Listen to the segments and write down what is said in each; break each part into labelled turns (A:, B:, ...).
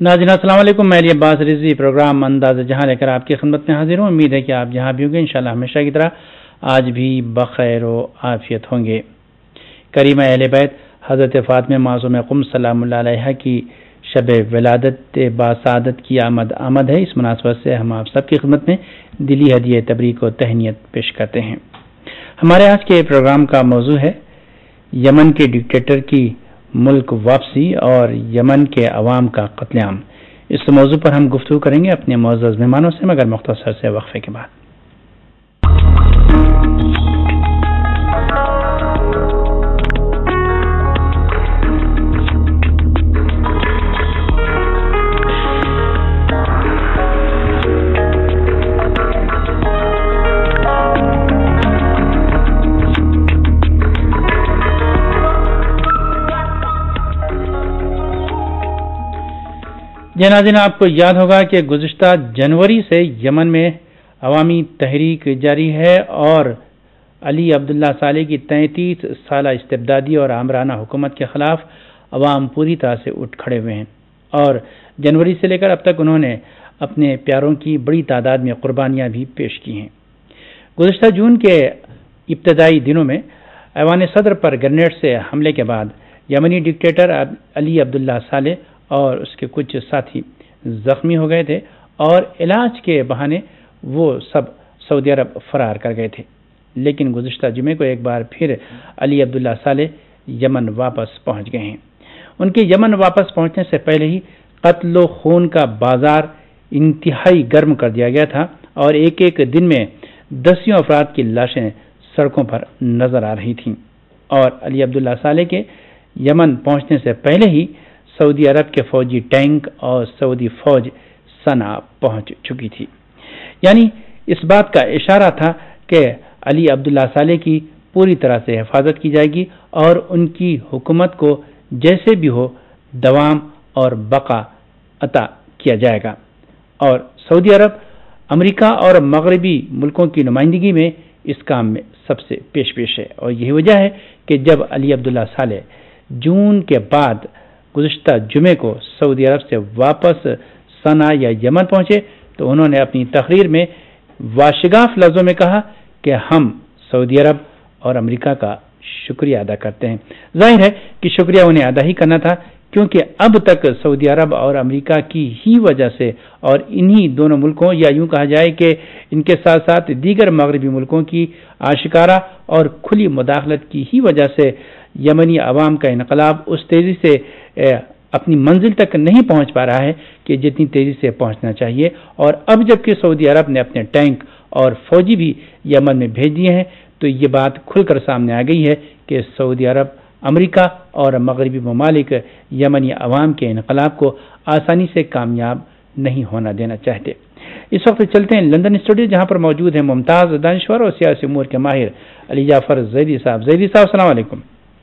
A: ناظرین السلام علیکم، میں علی عباس رضوی پروگرام انداز جہاں لے کر آپ کی خدمت میں حاضر ہوں۔ امید ہے کہ آپ جہاں بھی ہوں گے انشاءاللہ ہمیشہ کی طرح آج بھی بخیر و عافیت ہوں گے۔ کریمہ اہل بیت حضرت فاطمہ معصومہ قم سلام اللہ علیہا کی شب ولادت باسعادت کی آمد ہے۔ اس مناسبت سے ہم آپ سب کی خدمت میں دلی ہدیہ تبریک و تہنیت پیش کرتے ہیں۔ ہمارے آج کے پروگرام کا موضوع ہے یمن کے ڈکٹیٹر کی ملک واپسی اور یمن کے عوام کا قتل عام۔ اس موضوع پر ہم گفتگو کریں گے اپنے معزز مہمانوں سے، مگر مختصر سے وقفے کے بعد۔ ناظرین، آپ کو یاد ہوگا کہ گزشتہ جنوری سے یمن میں عوامی تحریک جاری ہے اور علی عبداللہ صالح کی 33 سالہ استبدادی اور آمرانہ حکومت کے خلاف عوام پوری طرح سے اٹھ کھڑے ہوئے ہیں، اور جنوری سے لے کر اب تک انہوں نے اپنے پیاروں کی بڑی تعداد میں قربانیاں بھی پیش کی ہیں۔ گزشتہ جون کے ابتدائی دنوں میں ایوان صدر پر گرینیڈ سے حملے کے بعد یمنی ڈکٹیٹر علی عبداللہ صالح اور اس کے کچھ ساتھی زخمی ہو گئے تھے اور علاج کے بہانے وہ سب سعودی عرب فرار کر گئے تھے، لیکن گزشتہ جمعے کو ایک بار پھر علی عبداللہ صالح یمن واپس پہنچ گئے ہیں۔ ان کے یمن واپس پہنچنے سے پہلے ہی قتل و خون کا بازار انتہائی گرم کر دیا گیا تھا اور ایک ایک دن میں دسیوں افراد کی لاشیں سڑکوں پر نظر آ رہی تھیں، اور علی عبداللہ صالح کے یمن پہنچنے سے پہلے ہی سعودی عرب کے فوجی ٹینک اور سعودی فوج صنعا پہنچ چکی تھی۔ یعنی اس بات کا اشارہ تھا کہ علی عبداللہ صالح کی پوری طرح سے حفاظت کی جائے گی اور ان کی حکومت کو جیسے بھی ہو دوام اور بقا عطا کیا جائے گا، اور سعودی عرب امریکہ اور مغربی ملکوں کی نمائندگی میں اس کام میں سب سے پیش ہے، اور یہی وجہ ہے کہ جب علی عبداللہ صالح جون کے بعد گزشتہ جمعے کو سعودی عرب سے واپس صنعا یا یمن پہنچے تو انہوں نے اپنی تقریر میں واشگاف لفظوں میں کہا کہ ہم سعودی عرب اور امریکہ کا شکریہ ادا کرتے ہیں۔ ظاہر ہے کہ شکریہ انہیں ادا ہی کرنا تھا، کیونکہ اب تک سعودی عرب اور امریکہ کی ہی وجہ سے اور انہی دونوں ملکوں یا یوں کہا جائے کہ ان کے ساتھ ساتھ دیگر مغربی ملکوں کی آشکارا اور کھلی مداخلت کی ہی وجہ سے یمنی عوام کا انقلاب اس تیزی سے اپنی منزل تک نہیں پہنچ پا رہا ہے کہ جتنی تیزی سے پہنچنا چاہیے، اور اب جبکہ سعودی عرب نے اپنے ٹینک اور فوجی بھی یمن میں بھیج دیے ہیں تو یہ بات کھل کر سامنے آ گئی ہے کہ سعودی عرب، امریکہ اور مغربی ممالک یمنی عوام کے انقلاب کو آسانی سے کامیاب نہیں ہونا دینا چاہتے۔ اس وقت چلتے ہیں لندن اسٹوڈیو، جہاں پر موجود ہیں ممتاز دانشور اور سیاسی امور کے ماہر علی جعفر زیدی صاحب۔ زیدی صاحب السلام علیکم۔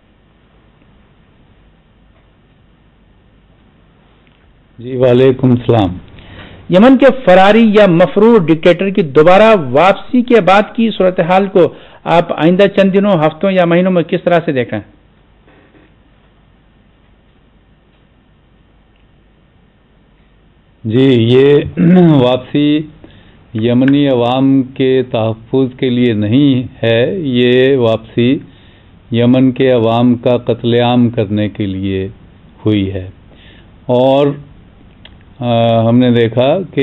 B: جی وعلیکم السلام۔
A: یمن کے فراری یا مفرور ڈکٹیٹر کی دوبارہ واپسی کے بعد کی صورتحال کو آپ آئندہ چند دنوں، ہفتوں یا مہینوں میں کس طرح سے دیکھیں؟
B: جی، یہ واپسی یمنی عوام کے تحفظ کے لیے نہیں ہے، یہ واپسی یمن کے عوام کا قتل عام کرنے کے لیے ہوئی ہے، اور ہم نے دیکھا کہ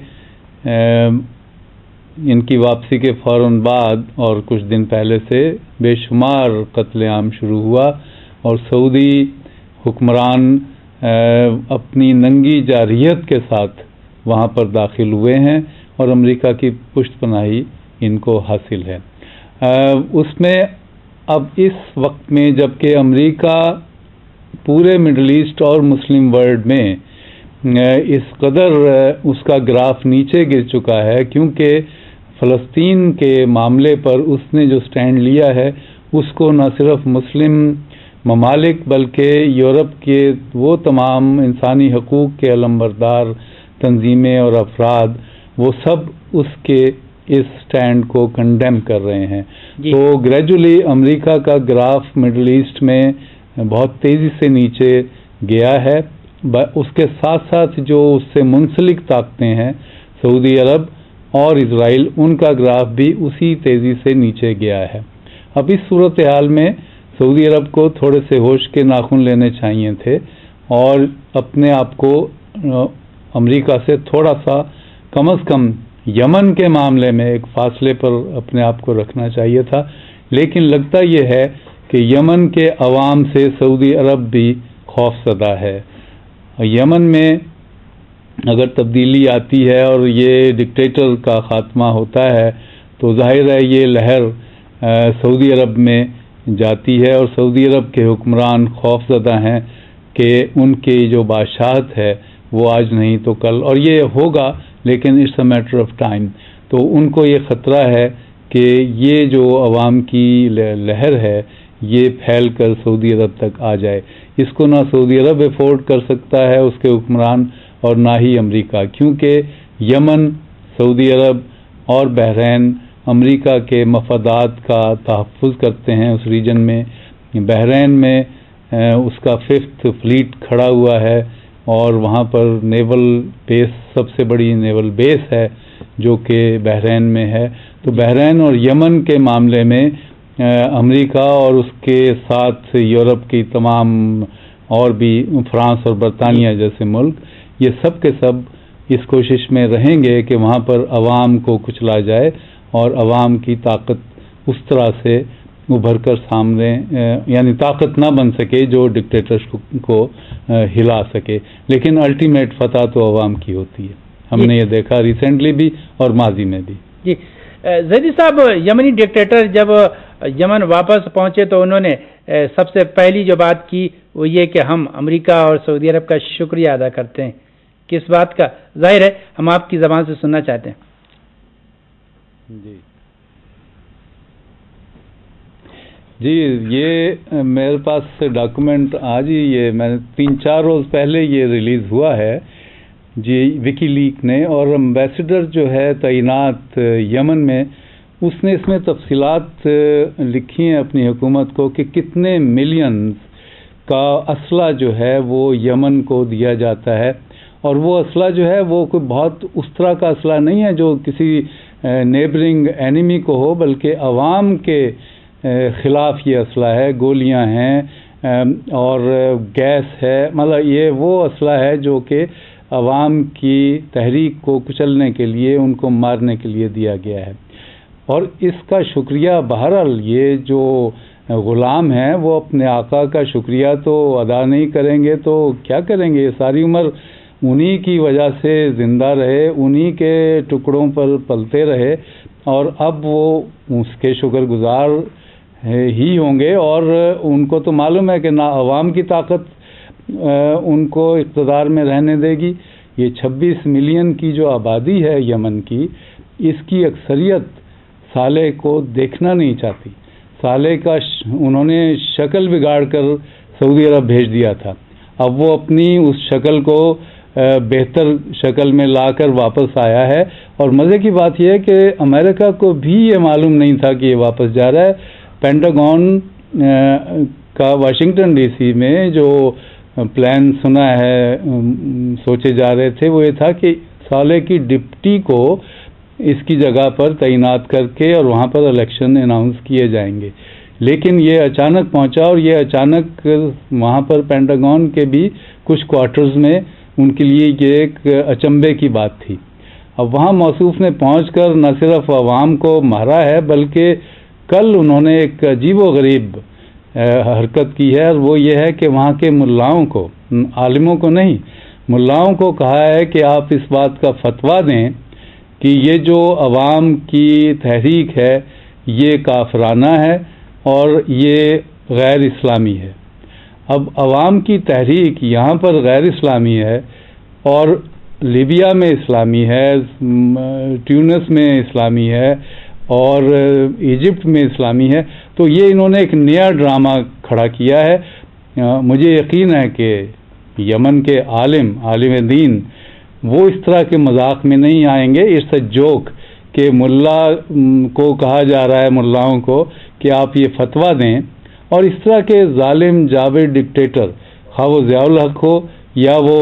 B: ان کی واپسی کے فوراً بعد اور کچھ دن پہلے سے بے شمار قتل عام شروع ہوا، اور سعودی حکمران اپنی ننگی جارحیت کے ساتھ وہاں پر داخل ہوئے ہیں، اور امریکہ کی پشت پناہی ان کو حاصل ہے۔ اس میں اب اس وقت میں جبکہ امریکہ پورے مڈل ایسٹ اور مسلم ورلڈ میں اس قدر اس کا گراف نیچے گر چکا ہے، کیونکہ فلسطین کے معاملے پر اس نے جو سٹینڈ لیا ہے اس کو نہ صرف مسلم ممالک بلکہ یورپ کے وہ تمام انسانی حقوق کے علمبردار تنظیمیں اور افراد وہ سب اس کے اس سٹینڈ کو کنڈیم کر رہے ہیں۔ تو گریجولی امریکہ کا گراف مڈل ایسٹ میں بہت تیزی سے نیچے گیا ہے، اس کے ساتھ ساتھ جو اس سے منسلک طاقتیں ہیں سعودی عرب اور اسرائیل، ان کا گراف بھی اسی تیزی سے نیچے گیا ہے۔ اب اس صورتحال میں سعودی عرب کو تھوڑے سے ہوش کے ناخن لینے چاہیے تھے اور اپنے آپ کو امریکہ سے تھوڑا سا کم از کم یمن کے معاملے میں ایک فاصلے پر اپنے آپ کو رکھنا چاہیے تھا، لیکن لگتا یہ ہے کہ یمن کے عوام سے سعودی عرب بھی خوف زدہ ہے۔ یمن میں اگر تبدیلی آتی ہے اور یہ ڈکٹیٹر کا خاتمہ ہوتا ہے تو ظاہر ہے یہ لہر سعودی عرب میں جاتی ہے، اور سعودی عرب کے حکمران خوف زدہ ہیں کہ ان کی جو بادشاہت ہے وہ آج نہیں تو کل، اور یہ ہوگا لیکن it's a matter of time. تو ان کو یہ خطرہ ہے کہ یہ جو عوام کی لہر ہے یہ پھیل کر سعودی عرب تک آ جائے۔ اس کو نہ سعودی عرب افورڈ کر سکتا ہے اس کے حکمران، اور نہ ہی امریکہ، کیونکہ یمن، سعودی عرب اور بحرین امریکہ کے مفادات کا تحفظ کرتے ہیں اس ریجن میں۔ بحرین میں اس کا 5th فلیٹ کھڑا ہوا ہے اور وہاں پر نیول بیس، سب سے بڑی نیول بیس ہے جو کہ بحرین میں ہے۔ تو بحرین اور یمن کے معاملے میں امریکہ اور اس کے ساتھ یورپ کی تمام اور بھی فرانس اور برطانیہ جیسے ملک، یہ سب کے سب اس کوشش میں رہیں گے کہ وہاں پر عوام کو کچلا جائے اور عوام کی طاقت اس طرح سے ابھر کر سامنے، یعنی طاقت نہ بن سکے جو ڈکٹیٹر کو ہلا سکے، لیکن الٹیمیٹ فتح تو عوام کی ہوتی ہے۔ ہم نے یہ دیکھا ریسنٹلی بھی اور ماضی میں بھی۔
A: جی زیدی صاحب، یمنی ڈکٹیٹر جب یمن واپس پہنچے تو انہوں نے سب سے پہلی جو بات کی وہ یہ کہ ہم امریکہ اور سعودی عرب کا شکریہ ادا کرتے ہیں۔ کس بات کا؟ ظاہر ہے ہم آپ کی زبان سے سننا چاہتے ہیں۔
B: جی یہ میرے پاس ڈاکومنٹ آج ہی، یہ میں نے 3-4 روز پہلے یہ ریلیز ہوا ہے جی وکی لیک نے، اور امبیسڈر جو ہے تعینات یمن میں، اس نے اس میں تفصیلات لکھی ہیں اپنی حکومت کو کہ کتنے ملینز کا اسلحہ جو ہے وہ یمن کو دیا جاتا ہے، اور وہ اسلحہ جو ہے وہ کوئی بہت اس طرح کا اسلحہ نہیں ہے جو کسی نیبرنگ اینیمی کو ہو، بلکہ عوام کے خلاف یہ اسلحہ ہے، گولیاں ہیں اور گیس ہے، مطلب یہ وہ اسلحہ ہے جو کہ عوام کی تحریک کو کچلنے کے لیے، ان کو مارنے کے لیے دیا گیا ہے۔ اور اس کا شکریہ بہرحال یہ جو غلام ہیں وہ اپنے آقا کا شکریہ تو ادا نہیں کریں گے تو کیا کریں گے؟ ساری عمر انہی کی وجہ سے زندہ رہے، انہی کے ٹکڑوں پر پلتے رہے، اور اب وہ اس کے شکر گزار ہی ہوں گے، اور ان کو تو معلوم ہے کہ نہ عوام کی طاقت ان کو اقتدار میں رہنے دے گی۔ یہ 26 ملین کی جو آبادی ہے یمن کی، اس کی اکثریت صالح کو دیکھنا نہیں چاہتی۔ صالح کا انہوں نے شکل بگاڑ کر سعودی عرب بھیج دیا تھا، اب وہ اپنی اس شکل کو بہتر شکل میں لا کر واپس آیا ہے، اور مزے کی بات یہ ہے کہ امریکہ کو بھی یہ معلوم نہیں تھا کہ یہ واپس جا رہا ہے۔ پینٹاگون کا واشنگٹن ڈی سی میں جو پلان سنا ہے، سوچے جا رہے تھے، وہ یہ تھا کہ صالح کی ڈپٹی کو اس کی جگہ پر تعینات کر کے اور وہاں پر الیکشن اناؤنس کیے جائیں گے، لیکن یہ اچانک پہنچا، اور یہ اچانک وہاں پر پینٹاگون کے بھی کچھ کوارٹرز میں ان کے لیے یہ ایک اچنبے کی بات تھی۔ اب وہاں موصوف نے پہنچ کر نہ صرف عوام کو مارا ہے، بلکہ کل انہوں نے ایک عجیب و غریب حرکت کی ہے، اور وہ یہ ہے کہ وہاں کے ملاؤں کو، عالموں کو نہیں، ملاؤں کو کہا ہے کہ آپ اس بات کا فتویٰ دیں کہ یہ جو عوام کی تحریک ہے یہ کافرانہ ہے اور یہ غیر اسلامی ہے۔ اب عوام کی تحریک یہاں پر غیر اسلامی ہے، اور لیبیا میں اسلامی ہے، ٹیونس میں اسلامی ہے، اور ایجپٹ میں اسلامی ہے، تو یہ انہوں نے ایک نیا ڈرامہ کھڑا کیا ہے۔ مجھے یقین ہے کہ یمن کے عالم دین وہ اس طرح کے مذاق میں نہیں آئیں گے۔ اٹس اے جوک کہ ملا کو کہا جا رہا ہے، ملاؤں کو، کہ آپ یہ فتویٰ دیں، اور اس طرح کے ظالم جابر ڈکٹیٹر، خواہ وہ ضیاء الحق ہو یا وہ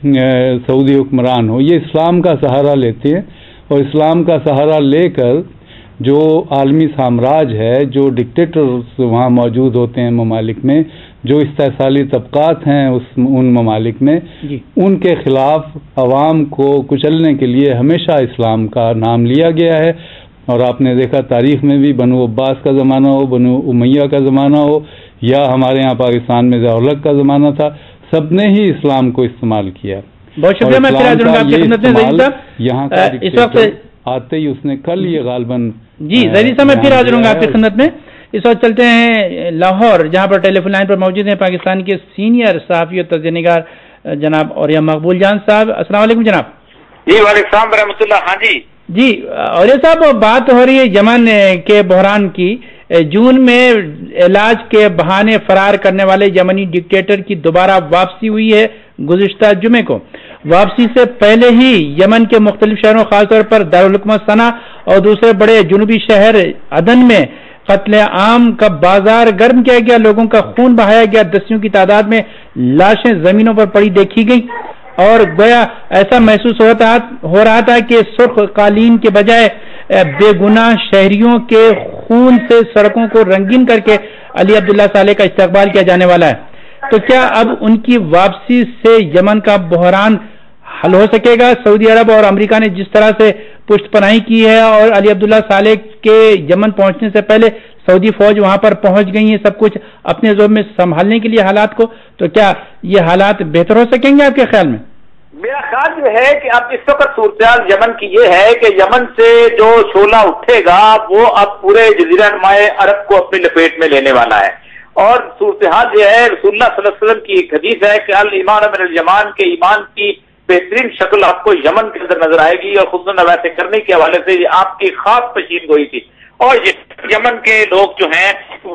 B: سعودی حکمران ہو، یہ اسلام کا سہارا لیتے ہیں، اور اسلام کا سہارا لے کر جو عالمی سامراج ہے، جو ڈکٹیٹرز وہاں موجود ہوتے ہیں ممالک میں، جو استحصالی طبقات ہیں ان ممالک میں، ان کے خلاف عوام کو کچلنے کے لیے ہمیشہ اسلام کا نام لیا گیا ہے. اور آپ نے دیکھا تاریخ میں بھی بنو عباس کا زمانہ ہو، بنو امیہ کا زمانہ ہو، یا ہمارے یہاں پاکستان میں ضیاء-ال-حق کا زمانہ تھا، سب نے ہی اسلام کو استعمال کیا.
A: بہت شکریہ. میں پھر حاضر ہوں آپ کی خدمت میں ظہیر صاحب.
B: یہاں کا اس وقت آتے ہی اس نے کل یہ غالباً
A: جی ظہیر صاحب میں پھر حاضر ہوں آپ کی خدمت میں. اس وقت چلتے ہیں لاہور، جہاں پر ٹیلی فون لائن پر موجود ہیں پاکستان کے سینئر صحافی اور تجزیہ نگار جناب اوریہ مقبول جان صاحب. السلام علیکم جناب.
C: جی وعلیکم السلام ورحمۃ اللہ. ہاں
A: جی اوریہ صاحب، بات ہو رہی ہے یمن کے بحران کی. جون میں علاج کے بہانے فرار کرنے والے یمنی ڈکٹیٹر کی دوبارہ واپسی ہوئی ہے گزشتہ جمعے کو. واپسی سے پہلے ہی یمن کے مختلف شہروں، خاص طور پر دارالحکومت صنعا اور دوسرے بڑے جنوبی شہر عدن میں قتل عام کا بازار گرم کیا گیا، لوگوں کا خون بہایا گیا، دسیوں کی تعداد میں لاشیں زمینوں پر پڑی دیکھی گئی، اور گویا ایسا محسوس ہو رہا تھا کہ سرخ قالین کے بجائے بے گناہ شہریوں کے خون سے سڑکوں کو رنگین کر کے علی عبداللہ صالح کا استقبال کیا جانے والا ہے. تو کیا اب ان کی واپسی سے یمن کا بحران حل ہو سکے گا؟ سعودی عرب اور امریکہ نے جس طرح سے پشت پناہی کی ہے، اور علی عبداللہ صالح کے یمن پہنچنے سے پہلے سعودی فوج وہاں پر پہنچ گئی ہے سب کچھ اپنے زور میں سنبھالنے کے لیے حالات کو، تو کیا یہ حالات بہتر ہو سکیں گے آپ کے خیال میں؟
C: میرا خیال جو ہے کہ اب اس وقت صورتحال یمن کی یہ ہے کہ یمن سے جو شعلہ اٹھے گا وہ اب پورے جزیرہ نمائے عرب کو اپنی لپیٹ میں لینے والا ہے. اور صورتحال یہ ہے، رسول اللہ صلی اللہ علیہ وسلم کی ایک حدیث ہے کہ الایمان من الیمان، کے ایمان کی بہترین شکل آپ کو یمن کے اندر نظر آئے گی، اور خصوصاً ویسے کرنے کے حوالے سے یہ آپ کی خاص پیشین گوئی تھی. اور یمن کے لوگ جو ہیں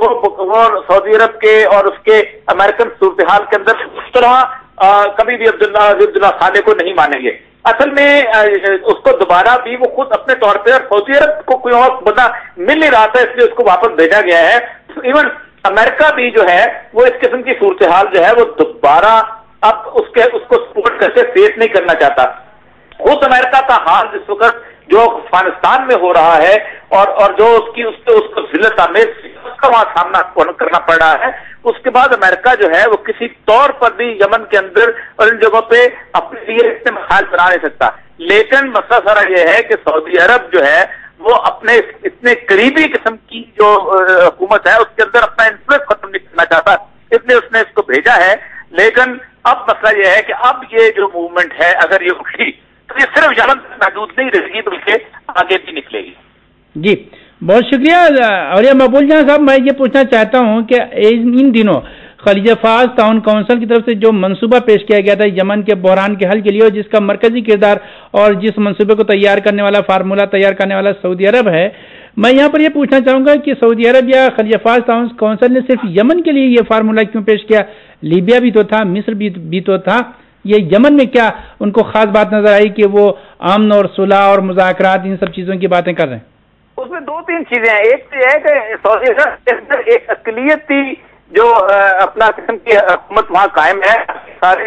C: وہ سعودی عرب کے اور اس کے امریکن صورتحال کے اندر اس طرح کبھی بھی عبداللہ صالح کو نہیں مانیں گے. اصل میں اس کو دوبارہ بھی وہ خود اپنے طور پہ، سعودی عرب کو کوئی اور بندہ مل نہیں رہا تھا، اس لیے اس کو واپس بھیجا گیا ہے. ایون امریکہ بھی جو ہے وہ اس قسم کی صورتحال جو ہے وہ دوبارہ اب اس کو سپورٹ کر کے فیس نہیں کرنا چاہتا. خود امریکہ کا حال اس وقت جو افغانستان میں ہو رہا ہے اور جو اس کو ذلت آمیز اس کا وہاں سامنا کرنا پڑ رہا ہے، اس کے بعد امریکہ جو ہے وہ کسی طور پر بھی یمن کے اندر اور ان جگہوں پہ اپنے لیے اتنے مسائل بنا نہیں سکتا. لیکن مسئلہ سارا یہ ہے کہ سعودی عرب جو ہے وہ اپنے اتنے قریبی قسم کی جو حکومت ہے اس کے اندر اپنا انفلوئنس ختم نہیں کرنا چاہتا، اس لیے اس نے اس کو بھیجا ہے. لیکن اب مسئلہ یہ ہے کہ اب یہ جو موومنٹ ہے اگر یہ اٹھی تو یہ صرف یمن تک محدود نہیں رہے گی بلکہ آگے بھی نکلے گی.
A: جی بہت شکریہ اوریہ مقبول جان صاحب. میں یہ پوچھنا چاہتا ہوں کہ ان دنوں خلیج فارس تعاون کونسل کی طرف سے جو منصوبہ پیش کیا گیا تھا یمن کے بحران کے حل کے لیے، اور جس کا مرکزی کردار اور جس منصوبے کو تیار کرنے والا، فارمولہ تیار کرنے والا سعودی عرب ہے، میں یہاں پر یہ پوچھنا چاہوں گا کہ سعودی عرب یا خلیج فارس تعاون کونسل نے صرف یمن کے لیے یہ فارمولہ کیوں پیش کیا؟ لیبیا بھی تو تھا، مصر بھی تو تھا. یہ یمن میں کیا ان کو خاص بات نظر آئی کہ وہ امن اور صلح اور مذاکرات ان سب چیزوں کی باتیں کر رہے ہیں؟
C: اس میں دو تین چیزیں ہیں. ایک تو یہ ہے کہ سعودی عرب ایک اقلیتی جو اپنا قسم کی حکومت وہاں قائم ہے، سارے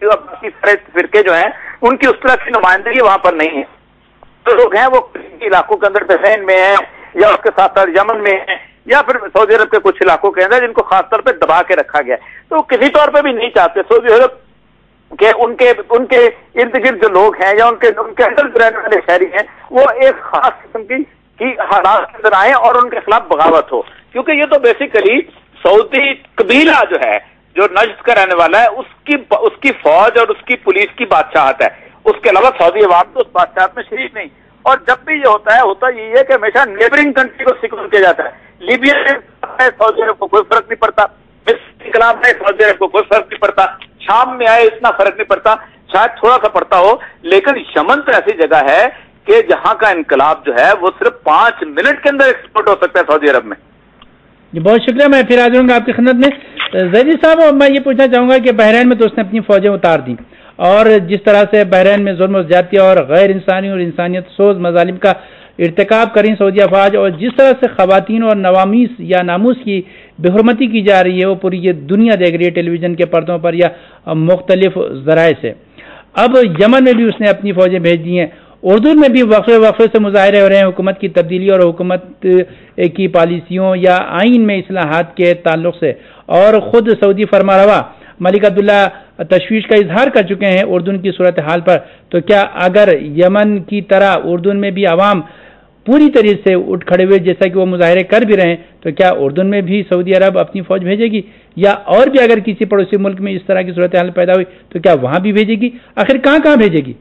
C: فرقے جو ہیں ان کی اس طرح کی نمائندگی وہاں پر نہیں ہے. جو لوگ ہیں وہ علاقوں کے اندر بحرین میں ہیں، یا اس کے ساتھ ساتھ یمن میں ہیں، یا پھر سعودی عرب کے کچھ علاقوں کے اندر جن کو خاص طور پہ دبا کے رکھا گیا ہے. تو کسی طور پہ بھی نہیں چاہتے سعودی عرب کہ ان کے ارد گرد جو لوگ ہیں یا ان کے اندر رہنے والے شہری ہیں وہ ایک خاص قسم کی حالات کے اندر آئیں اور ان کے خلاف بغاوت ہو. کیونکہ یہ تو بیسیکلی سعودی قبیلہ جو ہے، جو نجد کا رہنے والا ہے، اس کی فوج اور اس کی پولیس کی بادشاہت ہے. اس کے علاوہ سعودی عوام تو اس بادشاہت میں شریک نہیں. اور جب بھی یہ ہوتا یہی ہے کہ ہمیشہ نیبرنگ کنٹری کو سیکور کیا جاتا ہے. لیبیا میں سعودی عرب کو کوئی فرق نہیں پڑتا، مصر انقلاب میں سعودی عرب کو کوئی فرق نہیں پڑتا، شام میں آئے اتنا فرق نہیں پڑتا، شاید تھوڑا سا پڑتا ہو. لیکن یمن تو ایسی جگہ ہے کہ جہاں کا انقلاب جو ہے وہ صرف 5 منٹ کے اندر ایکسپورٹ ہو سکتا ہے سعودی عرب میں.
A: جی بہت شکریہ. میں پھر حاضر ہوں گا آپ کی خدمت میں. ظہیر صاحب میں یہ پوچھنا چاہوں گا کہ بحرین میں تو اس نے اپنی فوجیں اتار دیں، اور جس طرح سے بحرین میں ظلم و زیادتی اور غیر انسانی اور انسانیت سوز مظالم کا ارتکاب کریں سعودی افواج، اور جس طرح سے خواتین اور نوامیس یا ناموس کی بےحرمتی کی جا رہی ہے وہ پوری یہ دنیا دیکھ رہی ہے ٹیلی ویژن کے پردوں پر یا مختلف ذرائع سے. اب یمن میں بھی اس نے اپنی فوجیں بھیج دی ہیں. اردن میں بھی وقفے سے مظاہرے ہو رہے ہیں حکومت کی تبدیلی اور حکومت کی پالیسیوں یا آئین میں اصلاحات کے تعلق سے, اور خود سعودی فرمانروا ملک عبداللہ تشویش کا اظہار کر چکے ہیں اردن کی صورتحال پر. تو کیا اگر یمن کی طرح اردن میں بھی عوام پوری طرح سے اٹھ کھڑے ہوئے جیسا کہ وہ مظاہرے کر بھی رہے ہیں, تو کیا اردن میں بھی سعودی عرب اپنی فوج بھیجے گی, یا اور بھی اگر کسی پڑوسی ملک میں اس طرح کی صورتحال پیدا ہوئی تو کیا وہاں بھی بھیجے گی؟ آخر کہاں کہاں بھیجے گی؟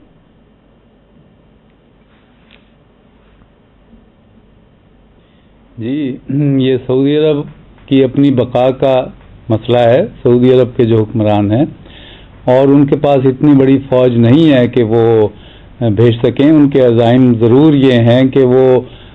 B: جی, یہ سعودی عرب کی اپنی بقا کا مسئلہ ہے. سعودی عرب کے جو حکمران ہیں اور ان کے پاس اتنی بڑی فوج نہیں ہے کہ وہ بھیج سکیں. ان کے عزائم ضرور یہ ہیں کہ وہ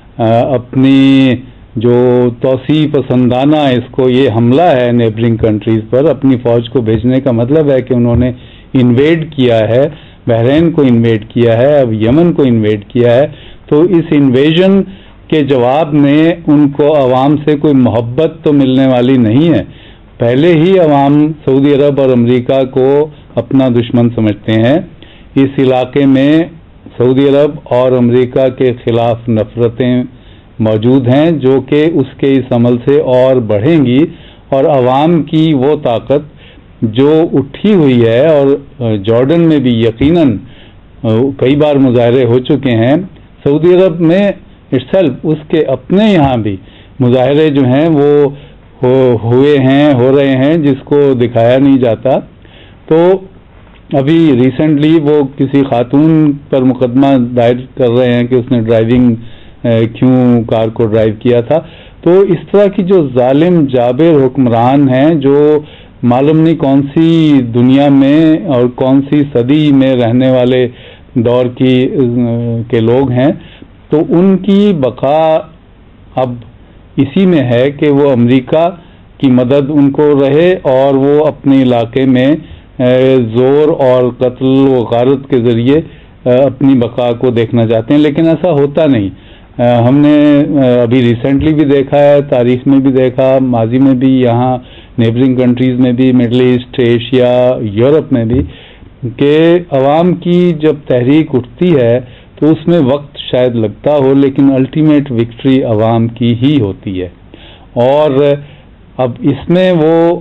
B: اپنی جو توسیع پسندانہ اس کو یہ حملہ ہے نیبرنگ کنٹریز پر, اپنی فوج کو بھیجنے کا مطلب ہے کہ انہوں نے انویڈ کیا ہے, بحرین کو انویڈ کیا ہے, اب یمن کو انویڈ کیا ہے. تو اس انویژن کے جواب میں ان کو عوام سے کوئی محبت تو ملنے والی نہیں ہے. پہلے ہی عوام سعودی عرب اور امریکہ کو اپنا دشمن سمجھتے ہیں. اس علاقے میں سعودی عرب اور امریکہ کے خلاف نفرتیں موجود ہیں جو کہ اس کے اس عمل سے اور بڑھیں گی, اور عوام کی وہ طاقت جو اٹھی ہوئی ہے, اور جارڈن میں بھی یقیناً کئی بار مظاہرے ہو چکے ہیں. سعودی عرب میں اس کے اپنے یہاں بھی مظاہرے جو ہیں وہ ہوئے ہیں, ہو رہے ہیں, جس کو دکھایا نہیں جاتا. تو ابھی ریسنٹلی وہ کسی خاتون پر مقدمہ دائر کر رہے ہیں کہ اس نے ڈرائیونگ کیوں کار کو ڈرائیو کیا تھا. تو اس طرح کی جو ظالم جابر حکمران ہیں جو معلوم نہیں کون سی دنیا میں اور کون سی صدی میں رہنے والے دور کے لوگ ہیں, تو ان کی بقا اب اسی میں ہے کہ وہ امریکہ کی مدد ان کو رہے اور وہ اپنے علاقے میں زور اور قتل و غارت کے ذریعے اپنی بقا کو دیکھنا چاہتے ہیں. لیکن ایسا ہوتا نہیں. ہم نے ابھی ریسنٹلی بھی دیکھا ہے, تاریخ میں بھی دیکھا, ماضی میں بھی, یہاں نیبرنگ کنٹریز میں بھی, مڈل ایسٹ, ایشیا, یورپ میں بھی, کہ عوام کی جب تحریک اٹھتی ہے تو اس میں وقت شاید لگتا ہو لیکن الٹیمیٹ وکٹری عوام کی ہی ہوتی ہے. اور اب اس میں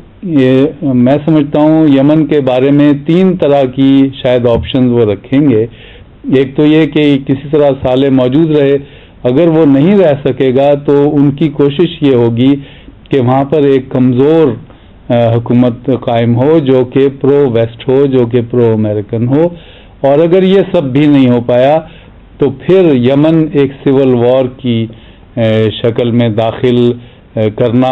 B: میں سمجھتا ہوں یمن کے بارے میں 3 طرح کی شاید آپشنز وہ رکھیں گے. ایک تو یہ کہ کسی طرح صالح موجود رہے, اگر وہ نہیں رہ سکے گا تو ان کی کوشش یہ ہوگی کہ وہاں پر ایک کمزور حکومت قائم ہو جو کہ پرو ویسٹ ہو, جو کہ پرو امریکن ہو. اور اگر یہ سب بھی نہیں ہو پایا تو پھر یمن ایک سول وار کی شکل میں داخل کرنا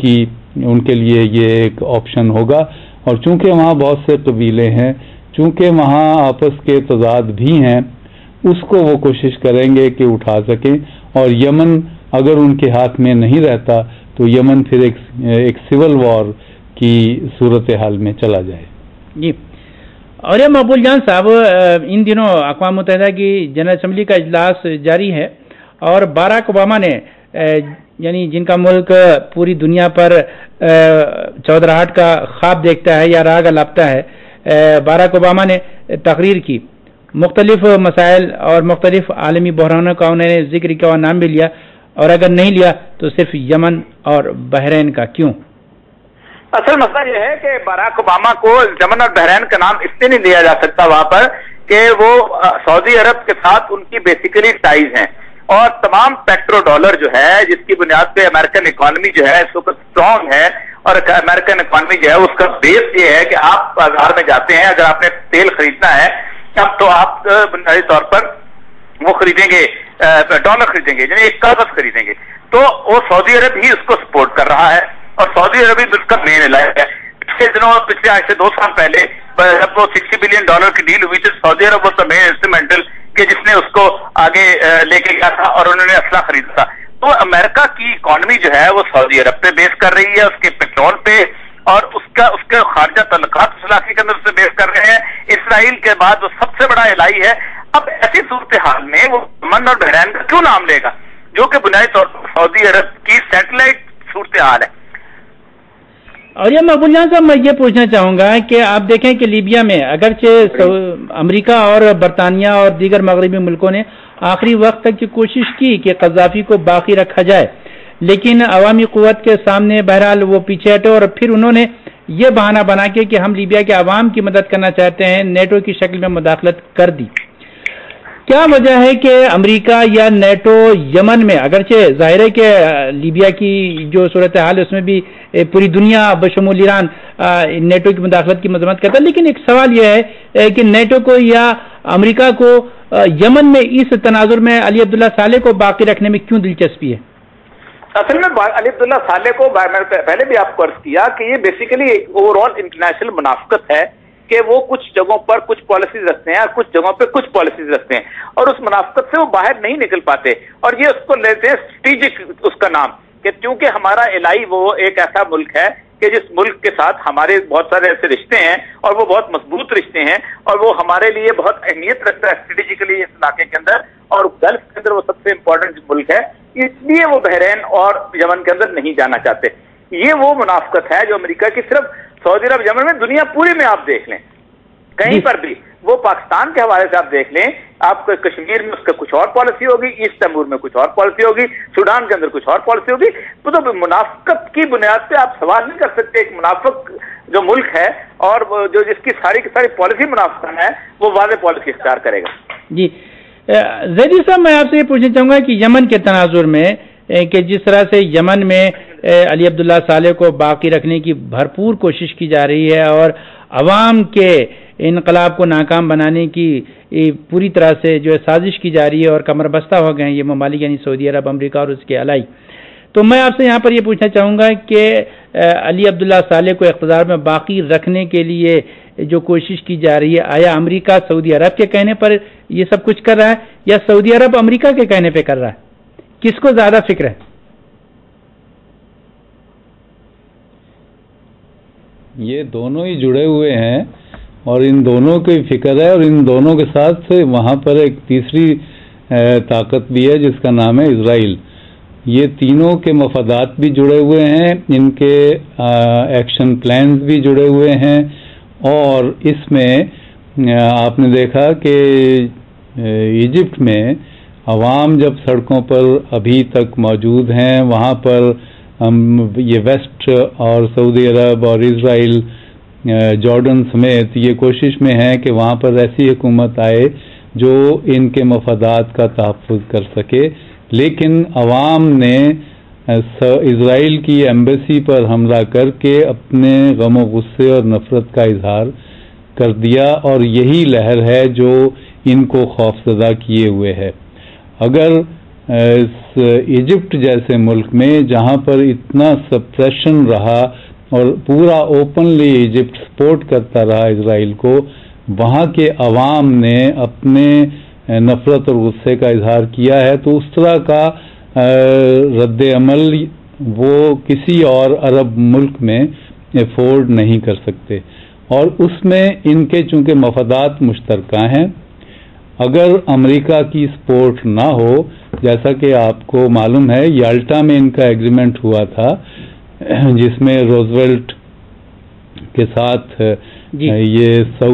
B: ان کے لیے یہ ایک آپشن ہوگا. اور چونکہ وہاں بہت سے قبیلے ہیں, چونکہ وہاں آپس کے تضاد بھی ہیں, اس کو وہ کوشش کریں گے کہ اٹھا سکیں. اور یمن اگر ان کے ہاتھ میں نہیں رہتا تو یمن پھر ایک سول وار کی صورتحال میں چلا جائے.
A: جی, اور یہ مقبول جان صاحب, ان دنوں اقوام متحدہ کی جنرل اسمبلی کا اجلاس جاری ہے اور باراک اوباما نے یعنی جن کا ملک پوری دنیا پر چودراہٹ کا خواب دیکھتا ہے یا راگ الاپتا ہے, باراک اوباما نے تقریر کی, مختلف مسائل اور مختلف عالمی بحرانوں کا انہوں نے ذکر کیا اور نام بھی لیا, اور اگر نہیں لیا تو صرف یمن اور بحرین کا. کیوں؟
C: اصل مسئلہ یہ ہے کہ باراک اوباما کو یمن اور بحرین کا نام اس لیے نہیں دیا جا سکتا وہاں پر کہ وہ سعودی عرب کے ساتھ ان کی بیسیکلی ٹائز ہیں, اور تمام پیٹرو ڈالر جو ہے جس کی بنیاد پہ امریکن اکانومی جو ہے اس وقت اسٹرانگ ہے, اور امریکن اکانومی جو ہے اس کا بیس یہ ہے کہ آپ بازار میں جاتے ہیں, اگر آپ نے تیل خریدنا ہے اب تو آپ بنیادی طور پر وہ خریدیں گے ڈالر خریدیں گے, یعنی ایک کاغذ خریدیں گے. تو وہ سعودی عرب ہی اس کو سپورٹ کر رہا ہے اور سعودی عرب ہی اس کا مین علاج ہے. پچھلے دنوں پچھلے آج سے 2 سال پہلے جب وہ $60 بلین کی ڈیل ہوئی تھی, سعودی عرب واز دی مین انسٹرومنٹل کہ جس نے اس کو آگے لے کے گیا تھا اور انہوں نے اسلحہ خریدا تھا. تو امریکہ کی اکانومی جو ہے وہ سعودی عرب پہ بیس کر رہی ہے, اس کے پیٹرول پہ, اور اس کے خارجہ تعلقات اس علاقے کے اندر سے بیس کر رہے ہیں. اسرائیل کے بعد وہ سب سے بڑا الہی ہے. اب ایسی صورتحال میں وہ یمن اور بحرین کا کیوں نام لے گا جو کہ بنیادی طور پر سعودی عرب کی سیٹلائٹ صورتحال ہے.
A: اور یہ مقبول جان صاحب، میں یہ پوچھنا چاہوں گا کہ آپ دیکھیں کہ لیبیا میں اگرچہ امریکہ اور برطانیہ اور دیگر مغربی ملکوں نے آخری وقت تک کی کوشش کی کہ قذافی کو باقی رکھا جائے، لیکن عوامی قوت کے سامنے بہرحال وہ پیچھے ہٹے اور پھر انہوں نے یہ بہانہ بنا کے کہ ہم لیبیا کے عوام کی مدد کرنا چاہتے ہیں، نیٹو کی شکل میں مداخلت کر دی۔ کیا وجہ ہے کہ امریکہ یا نیٹو یمن میں، اگرچہ ظاہر ہے کہ لیبیا کی جو صورتحال ہے اس میں بھی پوری دنیا بشمول ایران نیٹو کی مداخلت کی مذمت کرتا ہے، لیکن ایک سوال یہ ہے کہ نیٹو کو یا امریکہ کو یمن میں اس تناظر میں علی عبداللہ صالح کو باقی رکھنے میں کیوں دلچسپی ہے؟
C: اصل میں علی عبداللہ صالح کو میں پہلے بھی آپ کو عرض کیا کہ یہ بیسیکلی اوور آل انٹرنیشنل منافقت ہے کہ وہ کچھ جگہوں پر کچھ پالیسیز رکھتے ہیں اور کچھ جگہوں پہ کچھ پالیسیز رکھتے ہیں، اور اس منافقت سے وہ باہر نہیں نکل پاتے، اور یہ اس کو لیتے ہیں اسٹریٹجک اس کا نام، کہ چونکہ ہمارا الہی وہ ایک ایسا ملک ہے کہ جس ملک کے ساتھ ہمارے بہت سارے ایسے رشتے ہیں اور وہ بہت مضبوط رشتے ہیں، اور وہ ہمارے لیے بہت اہمیت رکھتا ہے اسٹریٹجیکلی اس علاقے کے اندر، اور گلف کے اندر وہ سب سے امپورٹنٹ ملک ہے، اس لیے وہ بحرین اور یمن کے اندر نہیں جانا چاہتے۔ یہ وہ منافقت ہے جو امریکہ کی صرف سعودی عرب یمن میں، دنیا پوری میں آپ دیکھ لیں کہیں پر بھی، وہ پاکستان کے حوالے سے آپ دیکھ لیں، آپ کو کشمیر میں اس کا کچھ اور پالیسی ہوگی، ایسٹ تیمور میں کچھ اور پالیسی ہوگی، سوڈان کے اندر کچھ اور پالیسی ہوگی، تو منافقت کی بنیاد پہ آپ سوال نہیں کر سکتے۔ ایک منافق جو ملک ہے اور جو جس کی ساری کی ساری پالیسی منافقانہ ہے، وہ واضح پالیسی اختیار کرے گا۔
A: جی زیدی صاحب، میں آپ سے یہ پوچھنا چاہوں گا کہ یمن کے تناظر میں کہ جس طرح سے یمن میں علی عبداللہ صالح کو باقی رکھنے کی بھرپور کوشش کی جا رہی ہے اور عوام کے انقلاب کو ناکام بنانے کی پوری طرح سے جو ہے سازش کی جا رہی ہے اور کمر بستہ ہو گئے ہیں یہ ممالک یعنی سعودی عرب، امریکہ اور اس کے الائی، تو میں آپ سے یہاں پر یہ پوچھنا چاہوں گا کہ علی عبداللہ صالح کو اقتدار میں باقی رکھنے کے لیے جو کوشش کی جا رہی ہے، آیا امریکہ سعودی عرب کے کہنے پر یہ سب کچھ کر رہا ہے یا سعودی عرب امریکہ کے کہنے پہ کر رہا ہے؟ کس کو زیادہ فکر ہے؟
B: یہ دونوں ہی جڑے ہوئے ہیں اور ان دونوں کی فکر ہے، اور ان دونوں کے ساتھ وہاں پر ایک تیسری طاقت بھی ہے جس کا نام ہے اسرائیل۔ یہ تینوں کے مفادات بھی جڑے ہوئے ہیں، ان کے ایکشن پلانز بھی جڑے ہوئے ہیں، اور اس میں آپ نے دیکھا کہ ایجپٹ میں عوام جب سڑکوں پر ابھی تک موجود ہیں، وہاں پر یہ ویسٹ اور سعودی عرب اور اسرائیل جارڈن سمیت یہ کوشش میں ہے کہ وہاں پر ایسی حکومت آئے جو ان کے مفادات کا تحفظ کر سکے، لیکن عوام نے اسرائیل کی ایمبیسی پر حملہ کر کے اپنے غم و غصے اور نفرت کا اظہار کر دیا، اور یہی لہر ہے جو ان کو خوفزدہ کیے ہوئے ہے۔ اگر ایجپٹ جیسے ملک میں جہاں پر اتنا سپریشن رہا اور پورا اوپنلی ایجپٹ سپورٹ کرتا رہا اسرائیل کو، وہاں کے عوام نے اپنے نفرت اور غصے کا اظہار کیا ہے، تو اس طرح کا رد عمل وہ کسی اور عرب ملک میں افورڈ نہیں کر سکتے، اور اس میں ان کے چونکہ مفادات مشترکہ ہیں۔ اگر امریکہ کی سپورٹ نہ ہو، جیسا کہ آپ کو معلوم ہے یالٹا میں ان کا ایگریمنٹ ہوا تھا جس میں روزویلٹ کے ساتھ یہ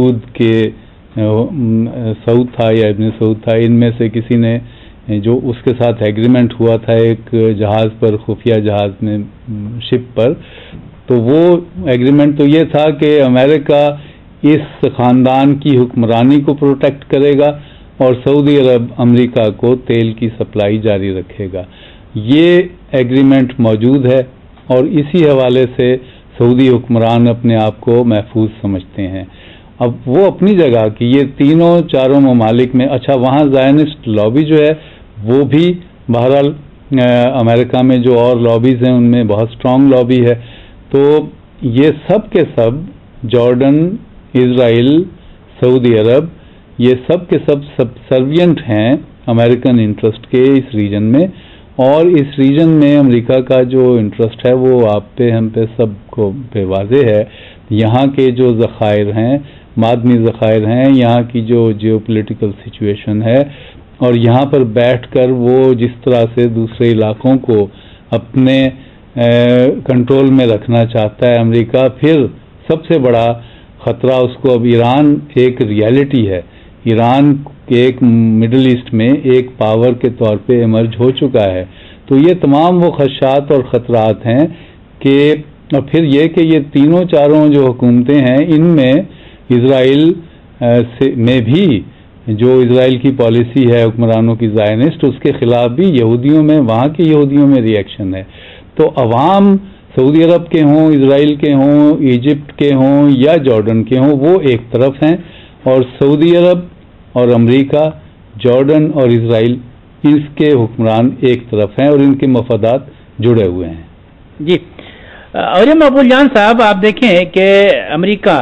B: سعود تھا یا ابن سعود تھا، ان میں سے کسی نے جو اس کے ساتھ ایگریمنٹ ہوا تھا ایک جہاز پر، خفیہ جہاز میں، شپ پر، تو وہ ایگریمنٹ تو یہ تھا کہ امریکہ اس خاندان کی حکمرانی کو پروٹیکٹ کرے گا اور سعودی عرب امریکہ کو تیل کی سپلائی جاری رکھے گا۔ یہ ایگریمنٹ موجود ہے اور اسی حوالے سے سعودی حکمران اپنے آپ کو محفوظ سمجھتے ہیں۔ اب وہ اپنی جگہ کہ یہ چاروں ممالک میں، اچھا وہاں زائنسٹ لابی جو ہے وہ بھی بہرحال امریکہ میں جو اور لابیز ہیں ان میں بہت سٹرونگ لابی ہے، تو یہ سب کے سب جارڈن، اسرائیل، سعودی عرب، یہ سب کے سب سبسروینٹ ہیں امریکن انٹرسٹ کے اس ریجن میں، اور اس ریجن میں امریکہ کا جو انٹرسٹ ہے وہ آپ پہ، ہم پہ، سب کو پہ واضح ہے۔ یہاں کے جو ذخائر ہیں، معدنی ذخائر ہیں، یہاں کی جو جیو پولیٹیکل سچویشن ہے، اور یہاں پر بیٹھ کر وہ جس طرح سے دوسرے علاقوں کو اپنے کنٹرول میں رکھنا چاہتا ہے امریکہ. پھر سب سے بڑا خطرہ اس کو اب ایران ایک ریالٹی ہے. ایران ایک مڈل ایسٹ میں ایک پاور کے طور پہ ایمرج ہو چکا ہے. تو یہ تمام وہ خدشات اور خطرات ہیں کہ اور پھر یہ کہ یہ تینوں چاروں جو حکومتیں ہیں ان میں اسرائیل میں بھی جو اسرائیل کی پالیسی ہے حکمرانوں کی زائنسٹ اس کے خلاف بھی یہودیوں میں وہاں کے یہودیوں میں ری ایکشن ہے. تو عوام سعودی عرب کے ہوں اسرائیل کے ہوں ایجپٹ کے ہوں یا جارڈن کے ہوں وہ ایک طرف ہیں اور سعودی عرب اور امریکہ جارڈن اور اسرائیل اس کے حکمران ایک طرف ہیں اور ان کے مفادات جڑے ہوئے ہیں.
A: جی اور یہ مقبول جان صاحب آپ دیکھیں کہ امریکہ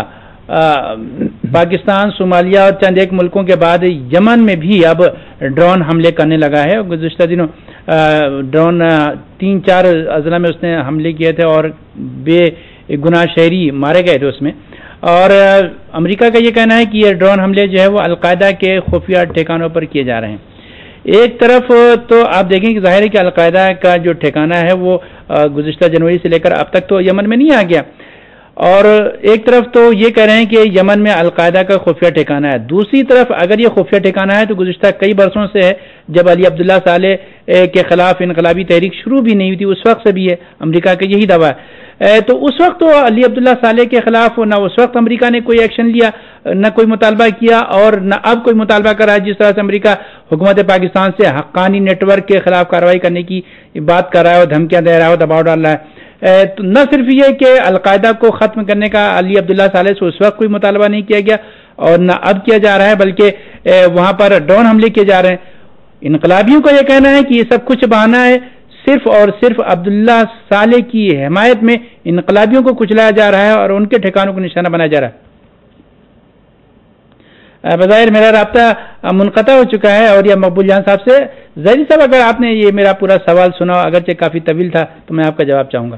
A: پاکستان صومالیہ اور چند ایک ملکوں کے بعد یمن میں بھی اب ڈرون حملے کرنے لگا ہے. گزشتہ دنوں ڈرون 3-4 اضلاع میں اس نے حملے کیے تھے اور بے گناہ شہری مارے گئے تھے اس میں. اور امریکہ کا یہ کہنا ہے کہ یہ ڈرون حملے جو ہے وہ القاعدہ کے خفیہ ٹھکانوں پر کیے جا رہے ہیں. ایک طرف تو آپ دیکھیں کہ ظاہر ہے کہ القاعدہ کا جو ٹھکانہ ہے وہ گزشتہ جنوری سے لے کر اب تک تو یمن میں نہیں آ گیا اور ایک طرف تو یہ کہہ رہے ہیں کہ یمن میں القاعدہ کا خفیہ ٹھکانہ ہے. دوسری طرف اگر یہ خفیہ ٹھکانہ ہے تو گزشتہ کئی برسوں سے ہے جب علی عبداللہ صالح کے خلاف انقلابی تحریک شروع بھی نہیں ہوئی تھی اس وقت سے بھی ہے. امریکہ کا یہی دعویٰ ہے. تو اس وقت تو علی عبداللہ صالح کے خلاف نہ اس وقت امریکہ نے کوئی ایکشن لیا نہ کوئی مطالبہ کیا اور نہ اب کوئی مطالبہ کر رہا ہے. جس طرح سے امریکہ حکومت پاکستان سے حقانی نیٹ ورک کے خلاف کارروائی کرنے کی بات کر رہا ہے اور دھمکیاں دے رہا ہے اور دباؤ ڈال رہا ہے. تو نہ صرف یہ کہ القاعدہ کو ختم کرنے کا علی عبداللہ صالح سے اس وقت کوئی مطالبہ نہیں کیا گیا اور نہ اب کیا جا رہا ہے بلکہ وہاں پر ڈرون حملے کیے جا رہے ہیں. انقلابیوں کا یہ کہنا ہے کہ یہ سب کچھ بہانہ ہے. صرف اور صرف عبداللہ صالح کی حمایت میں انقلابیوں کو کچلایا جا رہا ہے اور ان کے ٹھکانوں کو نشانہ بنایا جا رہا ہے. بظاہر میرا رابطہ منقطع ہو چکا ہے اور یہ مقبول جان صاحب سے زہری صاحب اگر آپ نے یہ میرا پورا سوال سنا اگرچہ کافی طویل تھا تو میں آپ کا جواب چاہوں گا.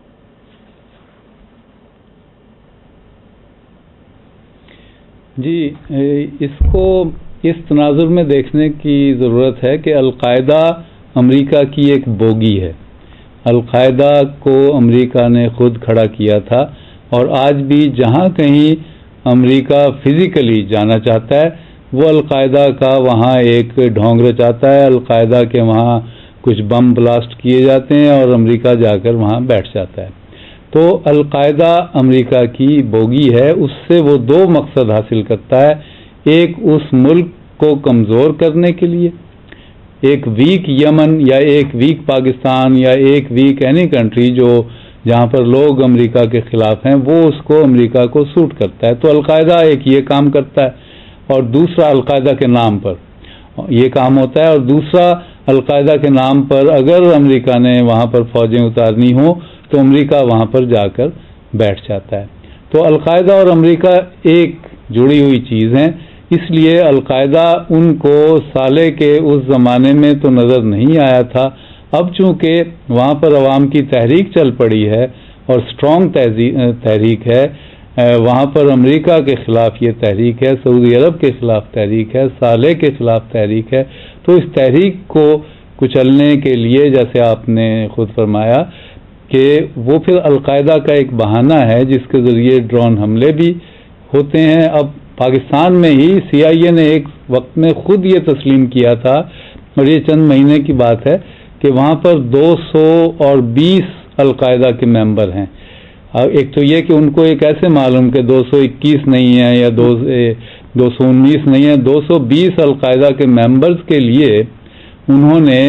B: جی اس کو اس تناظر میں دیکھنے کی ضرورت ہے کہ القاعدہ امریکہ کی ایک بوگی ہے. القاعدہ کو امریکہ نے خود کھڑا کیا تھا اور آج بھی جہاں کہیں امریکہ فزیکلی جانا چاہتا ہے وہ القاعدہ کا وہاں ایک ڈھونگ رچاتا ہے. القاعدہ کے وہاں کچھ بم بلاسٹ کیے جاتے ہیں اور امریکہ جا کر وہاں بیٹھ جاتا ہے. تو القاعدہ امریکہ کی بوگی ہے. اس سے وہ دو مقصد حاصل کرتا ہے. ایک اس ملک کو کمزور کرنے کے لیے ایک ویک یمن یا ایک ویک پاکستان یا ایک ویک اینی کنٹری جو جہاں پر لوگ امریکہ کے خلاف ہیں وہ اس کو امریکہ کو سوٹ کرتا ہے. تو القاعدہ ایک یہ کام کرتا ہے اور دوسرا القاعدہ کے نام پر یہ کام ہوتا ہے اور دوسرا القاعدہ کے نام پر اگر امریکہ نے وہاں پر فوجیں اتارنی ہوں تو امریکہ وہاں پر جا کر بیٹھ جاتا ہے. تو القاعدہ اور امریکہ ایک جڑی ہوئی چیز ہیں. اس لیے القاعدہ ان کو صالح کے اس زمانے میں تو نظر نہیں آیا تھا. اب چونکہ وہاں پر عوام کی تحریک چل پڑی ہے اور اسٹرانگ تحریک ہے, وہاں پر امریکہ کے خلاف یہ تحریک ہے, سعودی عرب کے خلاف تحریک ہے, صالح کے خلاف تحریک ہے. تو اس تحریک کو کچلنے کے لیے جیسے آپ نے خود فرمایا کہ وہ پھر القاعدہ کا ایک بہانہ ہے جس کے ذریعے ڈرون حملے بھی ہوتے ہیں. اب پاکستان میں ہی CIA نے ایک وقت میں خود یہ تسلیم کیا تھا اور یہ چند مہینے کی بات ہے کہ وہاں پر 220 القاعدہ کے ممبر ہیں. ایک تو یہ کہ ان کو ایک ایسے معلوم کہ 221 نہیں ہے یا 219 نہیں ہے, 220 القاعدہ کے ممبرز کے لیے انہوں نے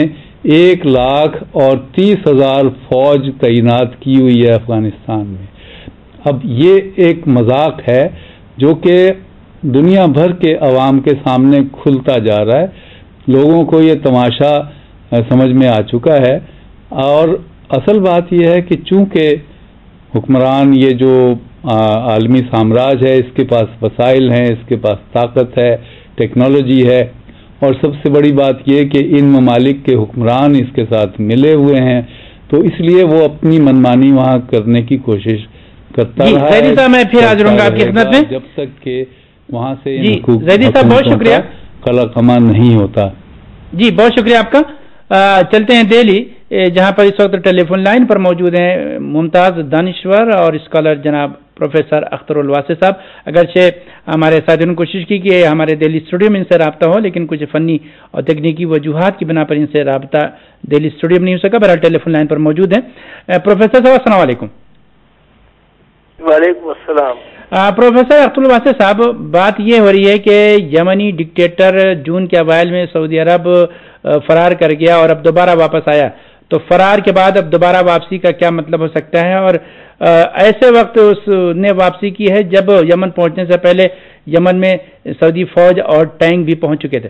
B: 1,30,000 فوج تعینات کی ہوئی ہے افغانستان میں. اب یہ ایک مذاق ہے جو کہ دنیا بھر کے عوام کے سامنے کھلتا جا رہا ہے. لوگوں کو یہ تماشا سمجھ میں آ چکا ہے اور اصل بات یہ ہے کہ چونکہ حکمران یہ جو عالمی سامراج ہے اس کے پاس وسائل ہیں, اس کے پاس طاقت ہے, ٹیکنالوجی ہے اور سب سے بڑی بات یہ کہ ان ممالک کے حکمران اس کے ساتھ ملے ہوئے ہیں, تو اس لیے وہ اپنی منمانی وہاں کرنے کی کوشش کرتا رہا ہے.
A: میں پھر حاضر ہوں گا آپ کی خدمت میں
B: جب تک کہ وہاں سے
A: زیدی صاحب بہت شکریہ,
B: قلع کما نہیں ہوتا.
A: جی بہت شکریہ آپ کا. چلتے ہیں دہلی. جہاں پر اس وقت ٹیلی فون لائن پر موجود ہیں ممتاز دانشور اور اسکالر جناب پروفیسر اختر الواسع صاحب. اگرچہ ہمارے ساتھیوں نے کوشش کی کہ ہمارے دہلی اسٹوڈیو میں ان سے رابطہ ہو، لیکن کچھ فنی اور تکنیکی وجوہات کی بنا پر ان سے رابطہ دہلی اسٹوڈیو میں نہیں ہو سکا. بہرحال ٹیلی فون لائن پر موجود ہیں. پروفیسر صاحب السلام علیکم.
D: وعلیکم السلام.
A: پروفیسر اختر الواسع صاحب، بات یہ ہو رہی ہے کہ یمنی ڈکٹیٹر جون کے اوائل میں سعودی عرب فرار کر گیا اور اب دوبارہ واپس آیا، تو فرار کے بعد اب دوبارہ واپسی کا کیا مطلب ہو سکتا ہے؟ اور ایسے وقت اس نے واپسی کی ہے جب یمن پہنچنے سے پہلے یمن میں سعودی فوج اور ٹینک بھی پہنچ چکے تھے.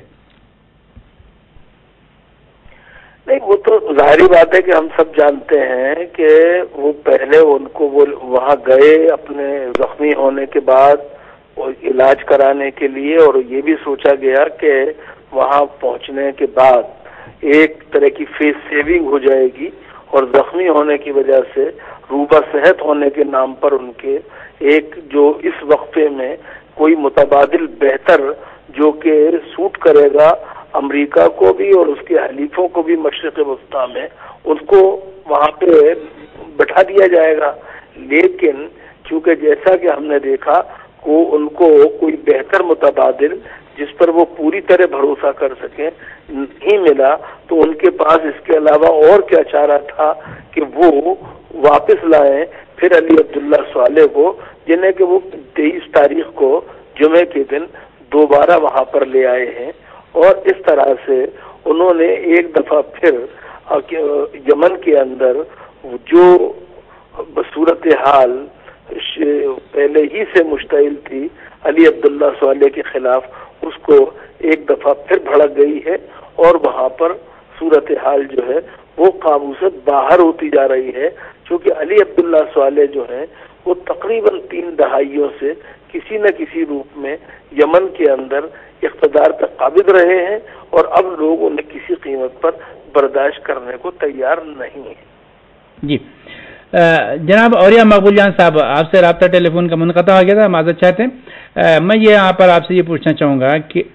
D: نہیں، وہ تو ظاہری بات ہے کہ ہم سب جانتے ہیں کہ وہ پہلے ان کو وہ وہاں گئے اپنے زخمی ہونے کے بعد علاج کرانے کے لیے، اور یہ بھی سوچا گیا کہ وہاں پہنچنے کے بعد ایک طرح کی فیس سیونگ ہو جائے گی، اور زخمی ہونے کی وجہ سے روبہ صحت ہونے کے نام پر ان کے ایک جو اس وقفے میں کوئی متبادل بہتر جو کہ سوٹ کرے گا امریکہ کو بھی اور اس کے حلیفوں کو بھی مشرق وسطیٰ میں، ان کو وہاں پہ بٹھا دیا جائے گا. لیکن چونکہ جیسا کہ ہم نے دیکھا کو ان کو کوئی بہتر متبادل جس پر وہ پوری طرح بھروسہ کر سکیں نہیں ملا، تو ان کے پاس اس کے علاوہ اور کیا چارہ تھا کہ وہ واپس لائیں پھر علی عبداللہ صالح کو، جنہیں کہ وہ 23 تاریخ کو جمعے کے دن دوبارہ وہاں پر لے آئے ہیں. اور اس طرح سے انہوں نے ایک دفعہ پھر یمن کے اندر جو صورتحال پہلے ہی سے مشتعل تھی علی عبداللہ صالح کے خلاف، اس کو ایک دفعہ پھر بھڑک گئی ہے، اور وہاں پر صورتحال جو ہے وہ قابو سے باہر ہوتی جا رہی ہے. چونکہ علی عبداللہ صالح جو ہیں وہ تقریباً 3 دہائیوں سے کسی نہ کسی روپ میں یمن کے اندر اقتدار پر قابض رہے ہیں، اور اب لوگ انہیں کسی قیمت پر برداشت کرنے کو تیار نہیں ہیں.
A: جی جناب اولیاء مقبول جان صاحب، آپ سے رابطہ ٹیلی فون کا منقطع ہو گیا تھا، معذرت چاہتے ہیں. میں یہ یہاں پر آپ سے یہ پوچھنا چاہوں گا کہ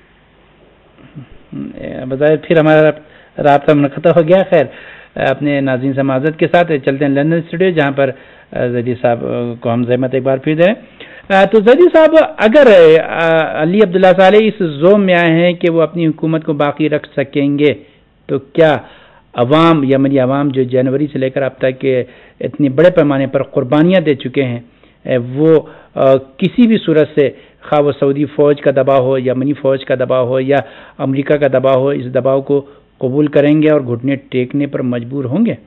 A: بظاہر پھر ہمارا رابطہ منقطع ہو گیا. خیر، اپنے ناظرین سے معذرت کے ساتھ چلتے ہیں لندن اسٹوڈیو، جہاں پر زیدی صاحب کو ہم زحمت ایک بار پھر دیں. تو زیدی صاحب، اگر علی عبداللہ صالح اس زوم میں آئے ہیں کہ وہ اپنی حکومت کو باقی رکھ سکیں گے، تو کیا عوام، یمنی عوام جو جنوری سے لے کر اب تک اتنی بڑے پیمانے پر قربانیاں دے چکے ہیں، وہ کسی بھی صورت سے، خواہ وہ سعودی فوج کا دباؤ ہو، یمنی فوج کا دباؤ ہو یا امریکہ کا دباؤ ہو، اس دباؤ کو قبول کریں گے اور گھٹنے ٹیکنے پر مجبور ہوں گے؟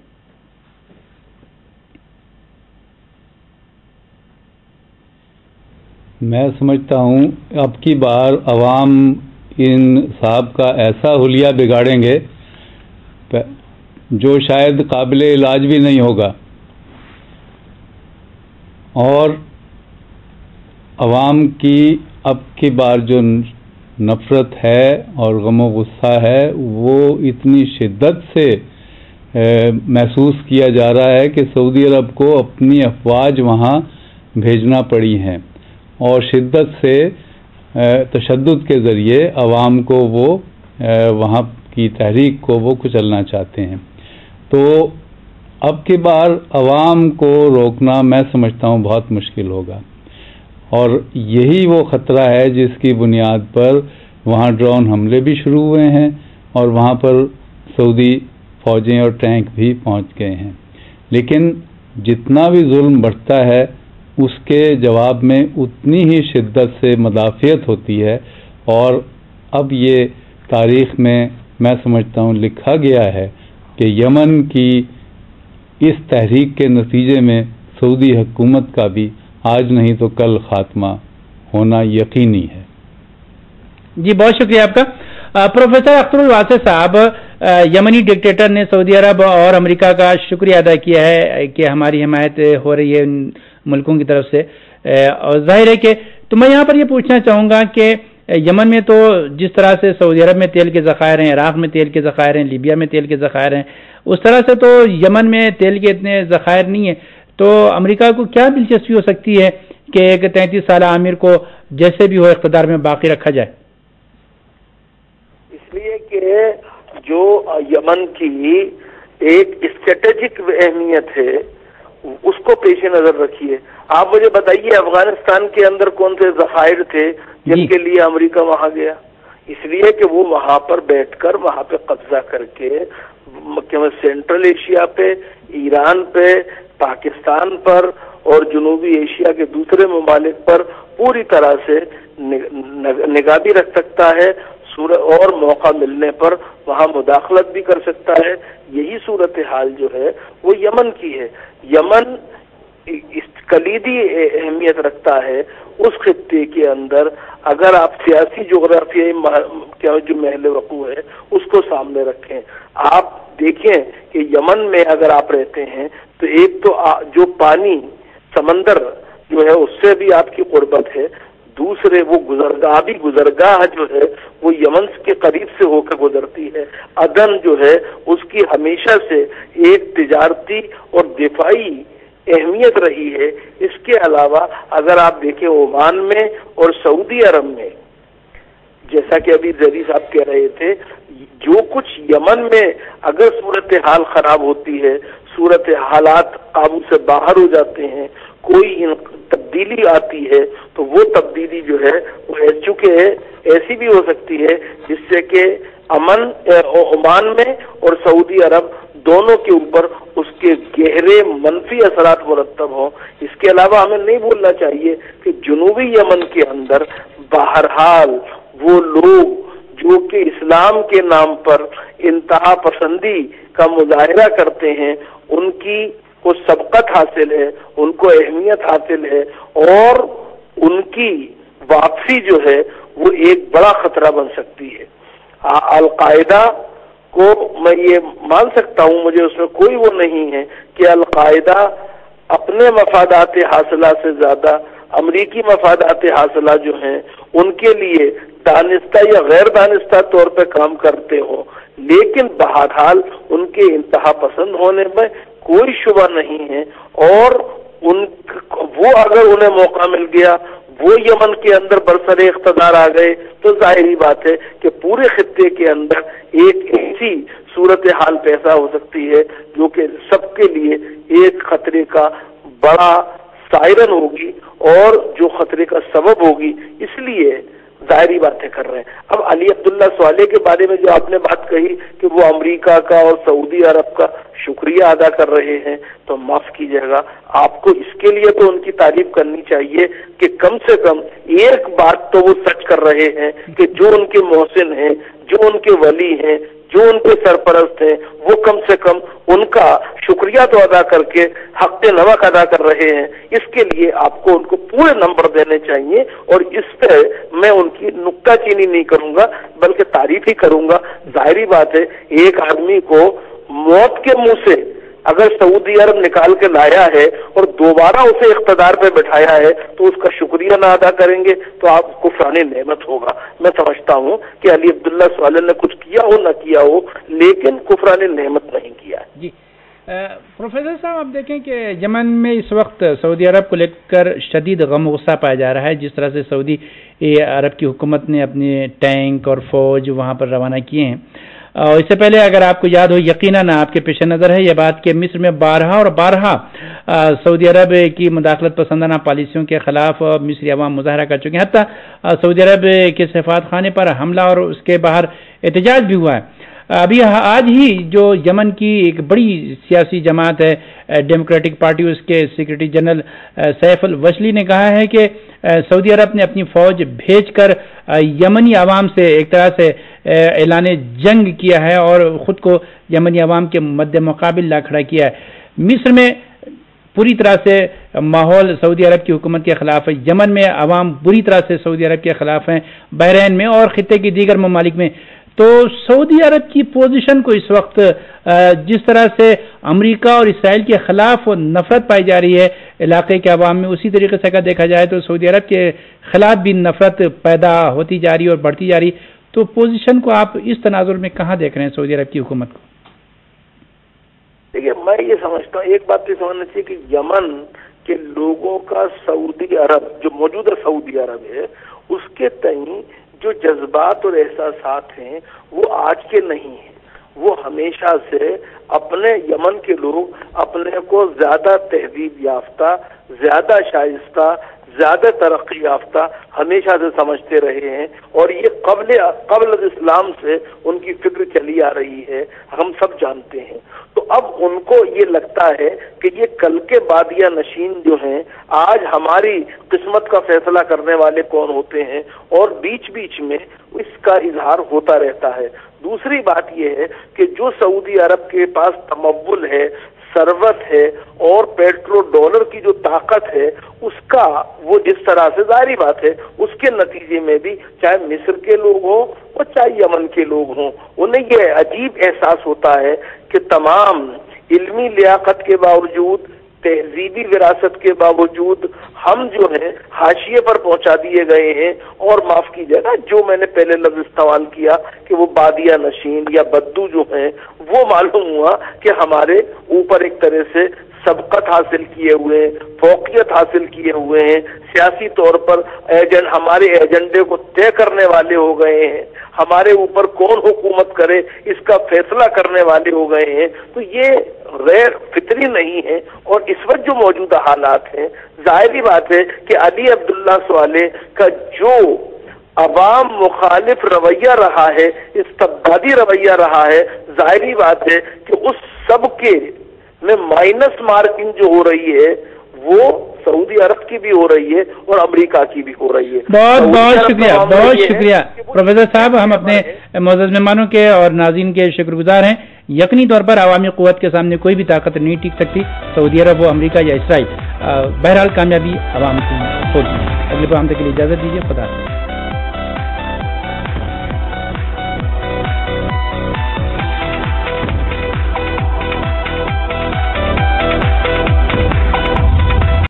B: میں سمجھتا ہوں اب کی بار عوام ان صاحب کا ایسا حلیہ بگاڑیں گے جو شاید قابل علاج بھی نہیں ہوگا، اور عوام کی اب کی بار جو نفرت ہے اور غم و غصہ ہے وہ اتنی شدت سے محسوس کیا جا رہا ہے کہ سعودی عرب کو اپنی افواج وہاں بھیجنا پڑی ہیں، اور شدت سے تشدد کے ذریعے عوام کو وہ وہاں کی تحریک کو وہ کچلنا چاہتے ہیں. تو اب کی بار عوام کو روکنا میں سمجھتا ہوں بہت مشکل ہوگا، اور یہی وہ خطرہ ہے جس کی بنیاد پر وہاں ڈرون حملے بھی شروع ہوئے ہیں اور وہاں پر سعودی فوجیں اور ٹینک بھی پہنچ گئے ہیں. لیکن جتنا بھی ظلم بڑھتا ہے اس کے جواب میں اتنی ہی شدت سے مدافعت ہوتی ہے، اور اب یہ تاریخ میں سمجھتا ہوں لکھا گیا ہے کہ یمن کی اس تحریک کے نتیجے میں سعودی حکومت کا بھی آج نہیں تو کل خاتمہ ہونا یقینی ہے.
A: جی بہت شکریہ آپ کا. پروفیسر اختر الواسع صاحب، یمنی ڈکٹیٹر نے سعودی عرب اور امریکہ کا شکریہ ادا کیا ہے کہ ہماری حمایت ہو رہی ہے ان ملکوں کی طرف سے، اور ظاہر ہے کہ تو میں یہاں پر یہ پوچھنا چاہوں گا کہ یمن میں تو جس طرح سے سعودی عرب میں تیل کے ذخائر ہیں، عراق میں تیل کے ذخائر ہیں، لیبیا میں تیل کے ذخائر ہیں، اس طرح سے تو یمن میں تیل کے اتنے ذخائر نہیں ہیں. تو امریکہ کو کیا دلچسپی ہو سکتی ہے کہ ایک 33 سالہ امیر کو جیسے بھی ہو اقتدار میں باقی رکھا جائے؟
D: اس لیے کہ جو یمن کی ایک اسٹریٹجک اہمیت ہے، اس کو پیش نظر رکھیے. آپ مجھے بتائیے افغانستان کے اندر کون سے ذخائر تھے جن کے لیے امریکہ وہاں گیا؟ اس لیے کہ وہ وہاں پر بیٹھ کر وہاں پہ قبضہ کر کے سینٹرل ایشیا پہ، ایران پہ، پاکستان پر اور جنوبی ایشیا کے دوسرے ممالک پر پوری طرح سے نگاہ بھی رکھ سکتا ہے، اور موقع ملنے پر وہاں مداخلت بھی کر سکتا ہے. یہی صورتحال جو ہے وہ یمن کی ہے. یمن کلیدی اہمیت رکھتا ہے اس خطے کے اندر. اگر آپ سیاسی جغرافیائی جو محل وقوع ہے اس کو سامنے رکھیں، آپ دیکھیں کہ یمن میں اگر آپ رہتے ہیں تو ایک تو جو پانی سمندر جو ہے اس سے بھی آپ کی قربت ہے، دوسرے وہ آبی گزرگاہ جو ہے وہ یمن کے قریب سے ہو کے گزرتی ہے. عدن جو ہے اس کی ہمیشہ سے ایک تجارتی اور دفاعی اہمیت رہی ہے. اس کے علاوہ اگر آپ دیکھیں عمان میں اور سعودی عرب میں، جیسا کہ ابھی زیدی صاحب کہہ رہے تھے، جو کچھ یمن میں اگر صورتحال خراب ہوتی ہے، صورتحالات قابو سے باہر ہو جاتے ہیں، کوئی تبدیلی آتی ہے تو وہ تبدیلی جو ہے وہ چونکہ ایسی بھی ہو سکتی ہے جس سے کہ عمان میں اور سعودی عرب دونوں کے اوپر اس کے گہرے منفی اثرات مرتب ہوں. اس کے علاوہ ہمیں نہیں بھولنا چاہیے کہ جنوبی یمن کے اندر بہرحال وہ لوگ جو کہ اسلام کے نام پر انتہا پسندی کا مظاہرہ کرتے ہیں، ان کی کو سبقت حاصل ہے، ان کو اہمیت حاصل ہے، اور ان کی واپسی جو ہے وہ ایک بڑا خطرہ بن سکتی ہے. القاعدہ کو میں یہ مان سکتا ہوں، مجھے اس میں کوئی وہ نہیں ہے کہ القاعدہ اپنے مفادات حاصلہ سے زیادہ امریکی مفادات حاصلہ جو ہیں ان کے لیے دانستہ یا غیر دانستہ طور پہ کام کرتے ہوں، لیکن بہرحال ان کے انتہا پسند ہونے میں کوئی شبہ نہیں ہے. اور وہ اگر انہیں موقع مل گیا، وہ یمن کے اندر برسر اقتدار آ گئے، تو ظاہری بات ہے کہ پورے خطے کے اندر ایک ایسی صورتحال پیدا ہو سکتی ہے جو کہ سب کے لیے ایک خطرے کا بڑا سائرن ہوگی اور جو خطرے کا سبب ہوگی. اس لیے ظاہری باتیں کر رہے ہیں. اب علی عبداللہ صالح کے بارے میں جو آپ نے بات کہی کہ وہ امریکہ کا اور سعودی عرب کا شکریہ ادا کر رہے ہیں، تو معاف کیجیے گا، آپ کو اس کے لیے تو ان کی تعریف کرنی چاہیے کہ کم سے کم ایک بات تو وہ سچ کر رہے ہیں کہ جو ان کے محسن ہیں، جو ان کے ولی ہیں، جو ان کے سرپرست ہیں، وہ کم سے کم ان کا شکریہ تو ادا کر کے حق نمک ادا کر رہے ہیں. اس کے لیے آپ کو ان کو پورے نمبر دینے چاہیے، اور اس پہ میں ان کی نکتہ چینی نہیں کروں گا بلکہ تعریف ہی کروں گا. ظاہری بات ہے ایک آدمی کو موت کے منہ سے اگر سعودی عرب نکال کے لایا ہے اور دوبارہ اسے اقتدار پہ بٹھایا ہے تو اس کا شکریہ نہ ادا کریں گے تو آپ کفران نعمت ہوگا. میں سمجھتا ہوں کہ علی عبداللہ صالح نے کچھ کیا ہو نہ کیا ہو، لیکن کفران نعمت نہیں کیا.
A: جی پروفیسر صاحب، آپ دیکھیں کہ یمن میں اس وقت سعودی عرب کو لے کر شدید غم و غصہ پایا جا رہا ہے. جس طرح سے سعودی عرب کی حکومت نے اپنے ٹینک اور فوج وہاں پر روانہ کیے ہیں، اور اس سے پہلے اگر آپ کو یاد ہو، یقیناً آپ کے پیش نظر ہے یہ بات کہ مصر میں بارہا سعودی عرب کی مداخلت پسندانہ پالیسیوں کے خلاف مصری عوام مظاہرہ کر چکے ہیں. حتیٰ سعودی عرب کے سفارت خانے پر حملہ اور اس کے باہر احتجاج بھی ہوا ہے. ابھی آج ہی جو یمن کی ایک بڑی سیاسی جماعت ہے ڈیموکریٹک پارٹی، اس کے سیکرٹری جنرل سیف الوشلی نے کہا ہے کہ سعودی عرب نے اپنی فوج بھیج کر یمنی عوام سے ایک طرح سے اعلان جنگ کیا ہے اور خود کو یمنی عوام کے مد مقابل لا کھڑا کیا ہے. مصر میں پوری طرح سے ماحول سعودی عرب کی حکومت کے خلاف ہے، یمن میں عوام بری طرح سے سعودی عرب کے خلاف ہیں، بحرین میں اور خطے کی دیگر ممالک میں. تو سعودی عرب کی پوزیشن کو اس وقت جس طرح سے امریکہ اور اسرائیل کے خلاف نفرت پائی جا رہی ہے علاقے کے عوام میں، اسی طریقے سے اگر دیکھا جائے تو سعودی عرب کے خلاف بھی نفرت پیدا ہوتی جا رہی ہے اور بڑھتی جا رہی ہے. تو پوزیشن کو آپ اس تناظر میں کہاں دیکھ رہے ہیں سعودی عرب کی حکومت کو؟
D: دیکھیے، میں یہ سمجھتا ہوں ایک بات یہ سمجھنا چاہیے کہ یمن کے لوگوں کا سعودی عرب جو موجودہ سعودی عرب ہے اس کے تئیں جو جذبات اور احساسات ہیں وہ آج کے نہیں ہیں. وہ ہمیشہ سے اپنے یمن کے لوگ اپنے کو زیادہ تہذیب یافتہ، زیادہ شائستہ، زیادہ ترقی یافتہ ہمیشہ سے سمجھتے رہے ہیں، اور یہ قبل اسلام سے ان کی فکر چلی آ رہی ہے، ہم سب جانتے ہیں۔ تو اب ان کو یہ لگتا ہے کہ یہ کل کے بادیہ نشین جو ہیں، آج ہماری قسمت کا فیصلہ کرنے والے کون ہوتے ہیں، اور بیچ بیچ میں اس کا اظہار ہوتا رہتا ہے۔ دوسری بات یہ ہے کہ جو سعودی عرب کے پاس تمول ہے، ثروت ہے، اور پیٹرو ڈالر کی جو طاقت ہے، اس کا وہ جس طرح سے ظاہری بات ہے اس کے نتیجے میں بھی چاہے مصر کے لوگ ہوں اور چاہے یمن کے لوگ ہوں، انہیں یہ عجیب احساس ہوتا ہے کہ تمام علمی لیاقت کے باوجود، تہذیبی وراثت کے باوجود ہم جو ہیں حاشیے پر پہنچا دیے گئے ہیں، اور معاف کیجیے گا جو میں نے پہلے لفظ استعمال کیا کہ وہ بادیہ نشین یا بدو جو ہیں، وہ معلوم ہوا کہ ہمارے اوپر ایک طرح سے سبقت حاصل کیے ہوئے ہیں، فوقیت حاصل کیے ہوئے ہیں، سیاسی طور پر ہمارے ایجنڈے کو طے کرنے والے ہو گئے ہیں، ہمارے اوپر کون حکومت کرے اس کا فیصلہ کرنے والے ہو گئے ہیں۔ تو یہ غیر فطری نہیں ہے، اور اس وقت جو موجودہ حالات ہیں، ظاہری بات ہے کہ علی عبداللہ صالح کا جو عوام مخالف رویہ رہا ہے، استبدادی رویہ رہا ہے، ظاہری بات ہے کہ اس سب کے میں مائنس مارکنگ جو ہو رہی ہے وہ سعودی عرب کی بھی ہو رہی ہے اور امریکہ کی بھی ہو رہی ہے۔
A: بہت شکریہ پروفیسر صاحب، ہم اپنے معزز مہمانوں کے اور ناظرین کے شکر گزار ہیں۔ یقینی طور پر عوامی قوت کے سامنے کوئی بھی طاقت نہیں ٹک سکتی، سعودی عرب ہو، امریکہ یا اسرائیل، بہرحال کامیابی عوام کی ہوگی۔ اگلے پروگرام تک کے لیے اجازت دیجیے، خدا حافظ۔